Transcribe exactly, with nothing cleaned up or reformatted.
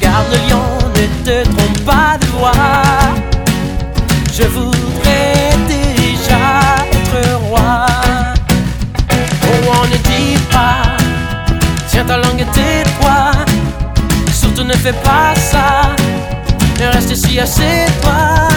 Regarde le lion, ne te trompe pas de voix. Je voudrais déjà être roi. Oh, on ne dit pas, tiens ta langue et tais-toi. Surtout ne fais pas ça, reste ici, assieds-toi.